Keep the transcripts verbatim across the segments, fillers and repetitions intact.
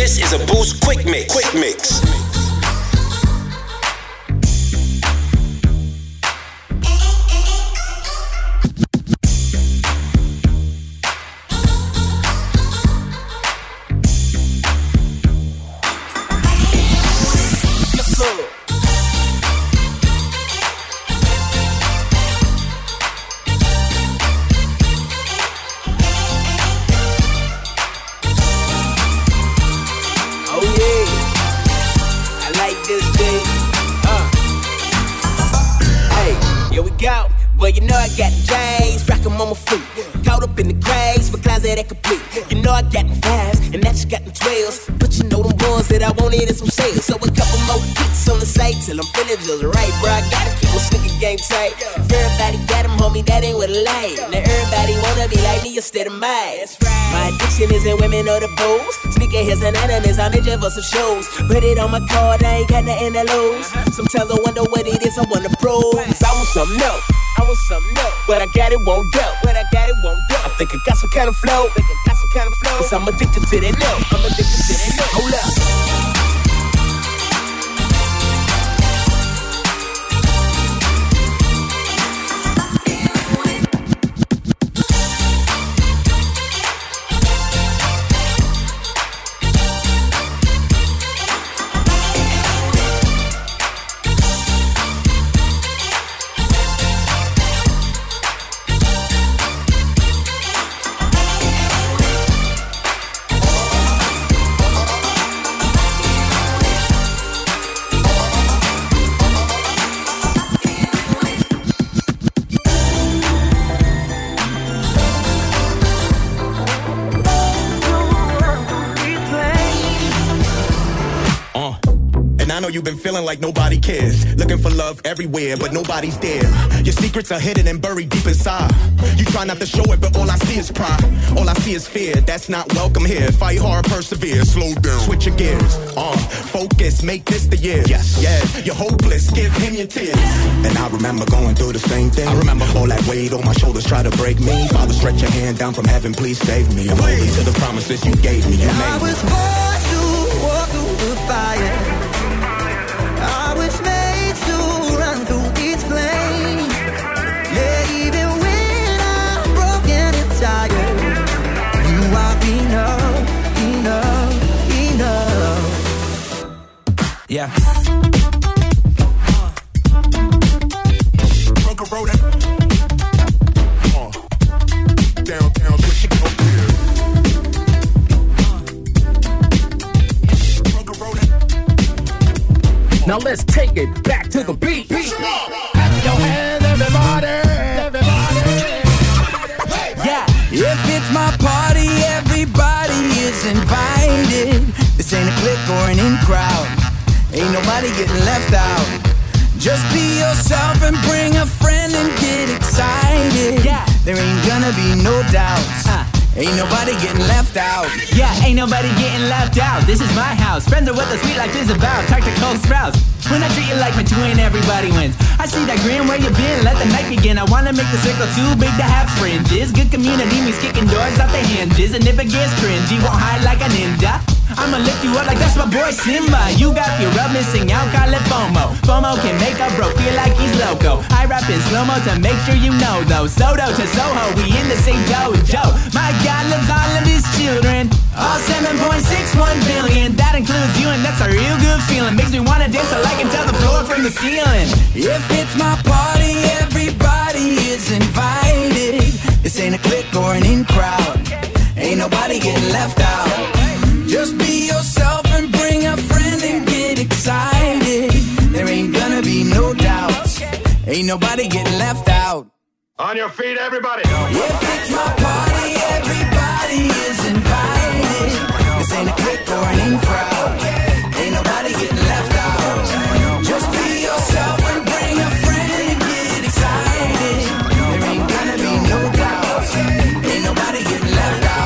This is a Boost Quick Mix. Quick Mix. Well, you know I got the J's, rock 'em on my feet. Caught up in the craze, but closet that complete. You know I got them fives, and now you got them twelves. But you know them ones that I wanted in some sales. So a couple more hits on the site till I'm feeling just right, bro. I gotta keep my sneaker game tight. If everybody got them, homie, that ain't what I like. Now everybody wanna be like me instead of mine. My addiction is in women or the booze. Sneakerheads and enemies, I'm itching for some shows. Put it on my card, I ain't got nothing to lose. Sometimes I wonder what it is I wanna prove. Cause I want something else. I want something else. But I got it, won't go. But I got it, won't go. I think I got some kind of flow. I think I got some kind of flow. Cause I'm addicted to that note. I'm addicted to that note. Hold up. I know you've been feeling like nobody cares. Looking for love everywhere, but nobody's there. Your secrets are hidden and buried deep inside. You try not to show it, but all I see is pride. All I see is fear, that's not welcome here. Fight hard, persevere, slow down, switch your gears. Uh, focus, make this the year. Yes, yeah, you're hopeless, give him your tears. And I remember going through the same thing. I remember all that weight on my shoulders try to break me. Father, stretch your hand down from heaven, please save me. I'm holding to the promises you gave me. You made I was born to walk through the fire. I was made to run through these flames. Yeah, even when I'm broken and tired, you are enough, enough, enough. Yeah. Broke a road at uh, downtown, switch it over here. Broke a road at Now let's take it back to the beat. beat. Clap your hands, everybody. Everybody. Yeah, if it's my party, everybody is invited. This ain't a clique or an in crowd. Ain't nobody getting left out. Just be yourself and bring a friend and get excited. Yeah, there ain't gonna be no doubts. Uh. Ain't nobody getting left out. Yeah, ain't nobody getting left out. This is my house. Friends are what the sweet life is about. Talk to Cole Sprouse. When I treat you like my twin, everybody wins. I see that grin, where you been? Let the night begin. I wanna make the circle too big to have fringes. Good community means kicking doors out the hinges. And if it gets cringy, won't hide like a ninja. I'ma lift you up like that's my boy Simba. You got your rub missing out, call it FOMO. FOMO can make a bro feel like he's loco. I rap in slow-mo to make sure you know though. Soto to Soho, we in the same dojo. My God loves all of his children. All seven point six one billion. That includes you and that's a real good feeling. Makes me wanna dance so I can tell the floor from the ceiling. If it's my party, everybody is invited. This ain't a clique or an in crowd. Ain't nobody getting left out. Just be yourself and bring a friend and get excited. There ain't gonna be no doubts. Ain't nobody getting left out. on your feet, everybody. If it's my party, everybody is invited. This ain't a clique or an in crowd. Ain't nobody getting left out. Just be yourself and bring a friend and get excited. There ain't gonna be no doubts. Ain't nobody getting left out.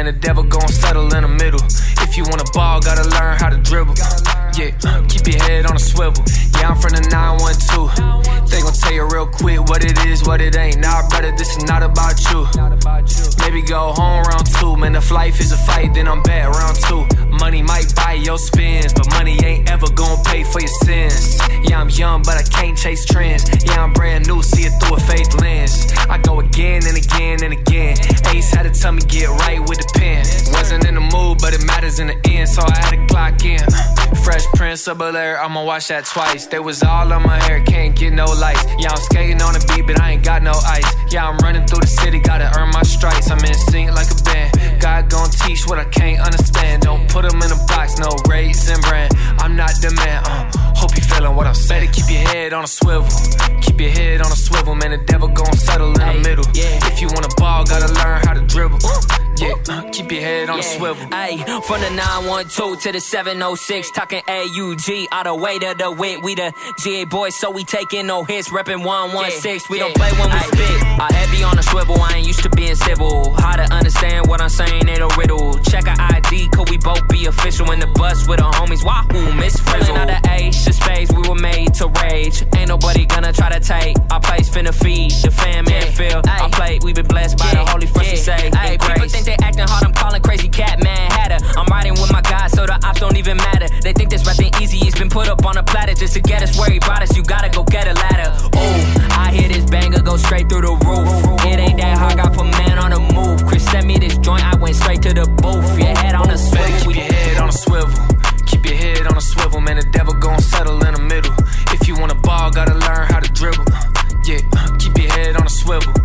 man, the devil gon' settle in the middle. If you wanna ball, gotta learn how to dribble. Yeah, keep your head on a swivel. Yeah, I'm from the nine one two. They gon' tell you real quick what it is, what it ain't. Nah, brother, this is not about you. Maybe go home round two. Man, if life is a fight, then I'm back round two. Money might buy your spins, but money ain't ever gon' pay for your sins. Yeah, I'm young, but I can't chase trends. Yeah, I'm brand new, see it through a faith lens. I go again and again and again. Ace had to tell me get right with the pen. Wasn't in the mood, but it matters in the end, so I had to clock in. Fresh Prince of Bel-Air, I'ma watch that twice. They was all on my hair, can't get no lights. Yeah, I'm skating on the beat, but I ain't got no ice. Yeah, I'm running through the city, gotta earn my stripes. I'm in sync like a band. God gon' teach what I can't understand. Don't put them in a box, no race and brand. I'm not the man, uh, hope you feeling what I'm saying. Keep your head on a swivel. Keep your head on a swivel, man, the devil gon' settle in the middle. If you wanna ball, gotta learn how to dribble. Yeah, uh, keep your head on yeah. a swivel. Ayy, from the nine one two to the seven oh six, talking A U G, all the way to the wit. We the G A boys, so we taking no hits, reppin' one one six. We yeah. don't play when we Ay. spit. I heavy on a swivel, I ain't used to being civil. How to understand what I'm saying ain't a riddle. Check our I D, could we both be official in the bus with our homies? Wahoo, Miss Frizzle. Out the ace, the space, we were made to rage. Ain't nobody gonna try to take our place, finna feed the fam yeah. and feel. I played, we been blessed by yeah. the holy first yeah. say Ay, people think they acting hard, I'm calling crazy cat, man, hatter. I'm riding with my guys, so the ops don't even matter. They think this rapping easy, it's been put up on a platter. Just to get us where he brought us, you gotta go get a ladder. Ooh, I hear this banger go straight through the roof. It ain't that hard, got put man on the move. Chris sent me this joint, I went straight to the booth. Your head on a swivel. Better keep your head on a swivel. Keep your head on a swivel, man, the devil gon' settle in the middle. If you wanna ball, gotta learn how to dribble. Yeah, keep your head on a swivel.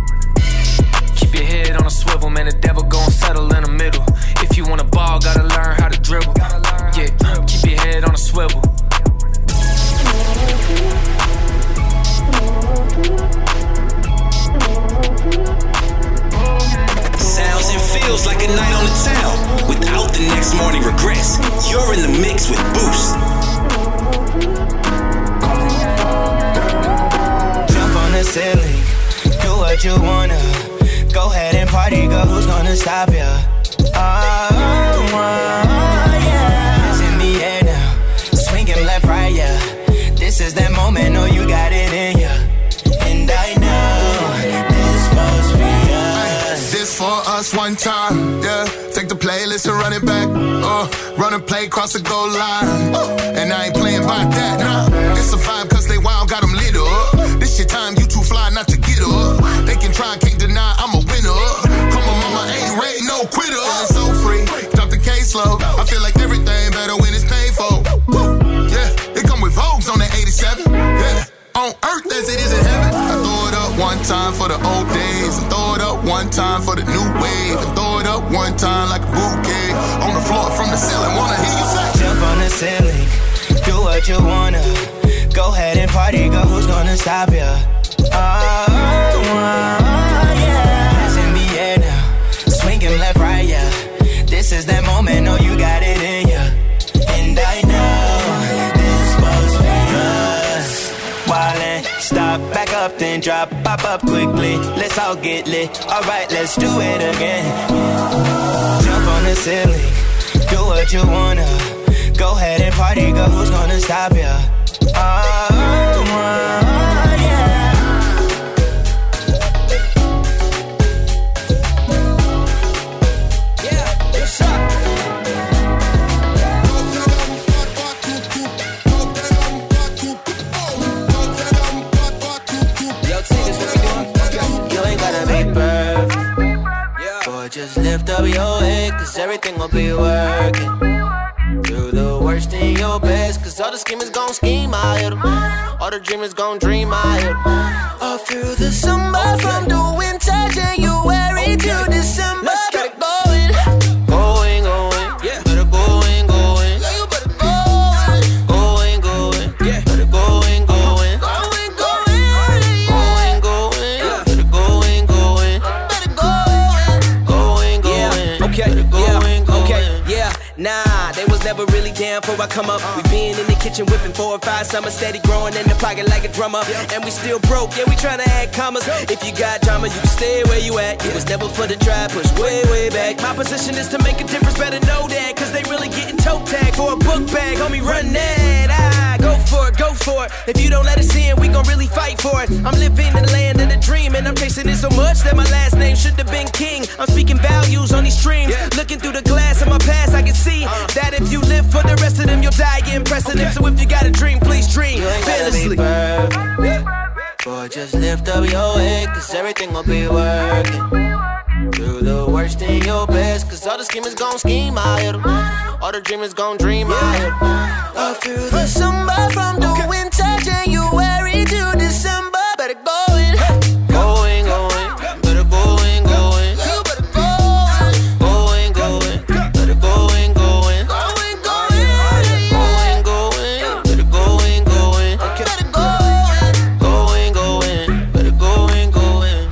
Keep your head on a swivel, man, the devil gon' settle in the middle. If you wanna ball, gotta learn how to dribble. Yeah, keep your head on a swivel. Sounds and feels like a night on the town without the next morning regrets. You're in the mix with Boost. Jump on the ceiling, do what you wanna. Go ahead and party, girl, who's gonna stop ya? Oh, oh, yeah. It's in the air now, swinging left, right, yeah. This is that moment, oh, you got it in ya. And I know this supposed to be us. This for us one time, yeah. Take the playlist and run it back. Uh, run a play, cross the goal line. Uh, and I ain't playing by that, nah. It's a vibe cause they wild, got them lit up. This your time, you too fly not to get up. They can try, can't deny, I'm a winner. Come on, mama, ain't ready, no quitter. Feeling so free, drop the case slow. I feel like everything better when it's paid for. Yeah, it come with Vogues on that eighty-seven. Yeah, on earth as it is in heaven. I throw it up one time for the old days. And throw it up one time for the new wave. And throw it up one time like a bouquet. On the floor from the ceiling, wanna hear you say. Jump on the ceiling, do what you wanna. Go ahead and party, girl, who's gonna stop ya? Oh, oh, yeah. It's in the air now, swinging left, right, yeah. This is that moment, oh, you got it in ya. And I know this supposed to be us. Wildin', stop, back up, then drop, pop up quickly. Let's all get lit. Alright, let's do it again. Jump on the ceiling, do what you wanna. Go ahead and party, girl, who's gonna stop ya? Oh, oh, yeah. Yeah, what's up? Yo, T, this what we doing? You ain't gotta be perfect, yeah. Boy, just lift up your head, cause everything will be working. Do the worst in your best, cause all the schemers gon' scheme, I hit 'em. All the dreamers gon' dream, I hit 'em. All through the summer, okay. From the winter, January to December. Let's get it going. Going, going, yeah. Better going, going. Yeah, you better going. Going, going, yeah. Better going, going. Going, going. Going, going, yeah. Better going, going. Better going. Going, going. Yeah, okay, better going, yeah, going. okay, yeah. Nah, they was never really down down before I come up. We been in the kitchen whipping four or five summers, steady growing in the pocket like a drummer. And we still broke, yeah, we tryna add commas. If you got drama, you can stay where you at. You was never for the try, push way, way back. My position is to make a difference, better know that. Cause they really getting toe tagged for a book bag. Homie, run that. Ah, go for it, go for it. If you don't let us in, we gon' really fight for it. I'm living in the land of the dream, and I'm chasing it so much that my last name should have been King. I'm speaking values on these streams. Looking through the glass of my past, I can see that if you live for the rest of them, you'll die getting precedent. So if you got a dream, please dream fearlessly. Boy, just lift up your head, cause everything will be working. Do the worst in your best, cause all the schemers gon' scheme, I hit 'em. All the dreamers gon' dream, I hit 'em. All through the summer, from the winter, January to December. Better go in, going, going. Better go in, going. You better go in, going, going. Better go in, going. Going, going. Going, going. Better go in, going. Better go in, going, going. Better go in, going.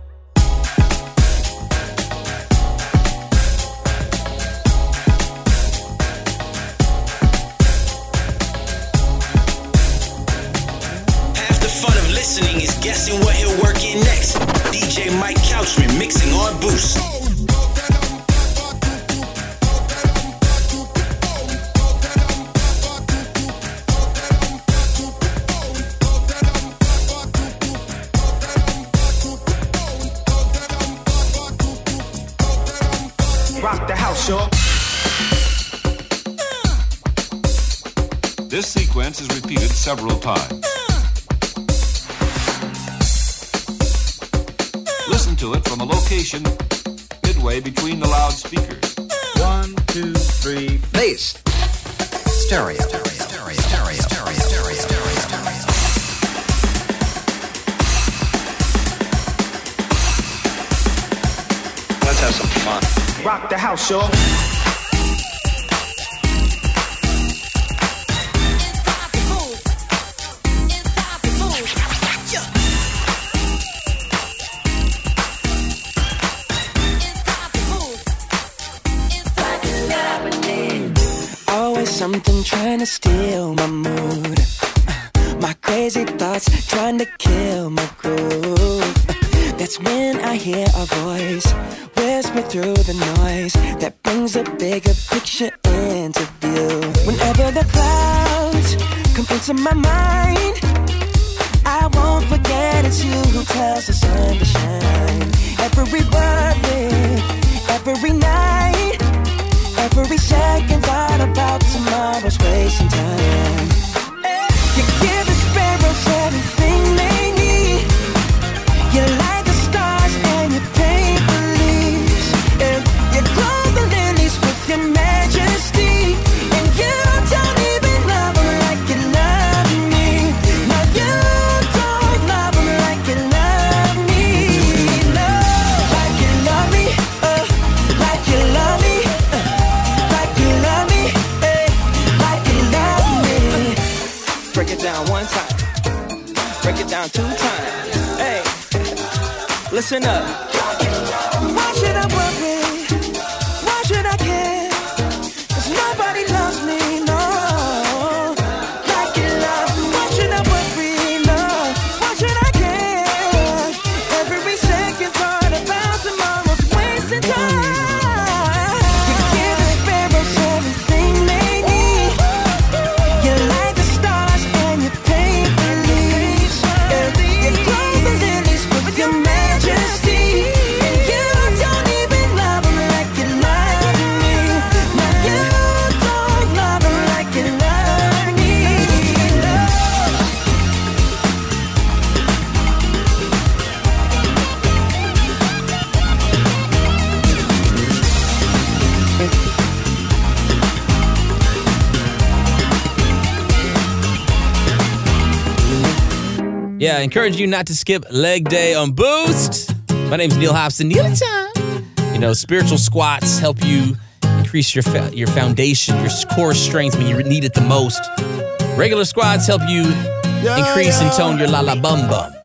Half the fun of listening is guessing what he'll work in next. D J Mike Couchman mixing on Boost. Rock the house, y'all. This sequence is repeated several times. Listen to it from a location midway between the loudspeakers. One, two, three, Bass. Stereo. Stereo. Stereo. Stereo. Stereo. Stereo. Stereo. Let's have some fun. Rock the house, y'all. Always something trying to steal my mood. Uh, my crazy thoughts trying to kill my groove. Uh, that's when I hear a voice whisper through the noise that brings a bigger picture into view. Whenever the clouds come into my mind, I won't forget it's you who tells the sun to shine. Every word, every night, every second thought about tomorrow's wasting time. You give the sparrows everything they need. You light the stars and you paint the leaves. And you clothe the lilies with your majesty. And you don't even love them like you love me. No, you don't love them like you love me. No, like you love me, uh, like you love me. Break it down one time, break it down two times. Hey, listen up. Why should I worry? Why should I care? 'Cause nobody loves me, no. Like you love me. Why should I worry? No. Why should I care? Every second thought about tomorrow's wasting time. You give the sparrows everything they need. You light the stars and you paint the leaves. You clothe the lilies with your majesty. And you don't even love them like you love me. No, you don't love them like you love me. No. Yeah, I encourage you not to skip leg day on Boost. My name's Neil Hobson. Neil time. You know, spiritual squats help you increase your fa- your foundation, your core strength when you need it the most. Regular squats help you increase and tone your la la bum bum.